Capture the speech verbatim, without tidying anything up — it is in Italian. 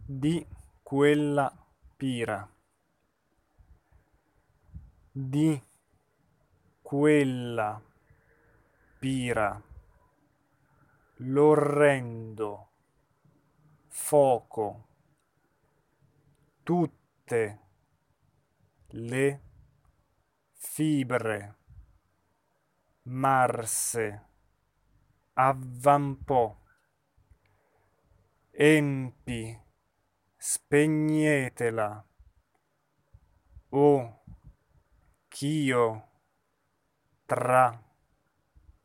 di quella pira, di quella pira, l'orrendo foco, tutte le fibre marse avvampò, empi, spegnetela, o ch'io tra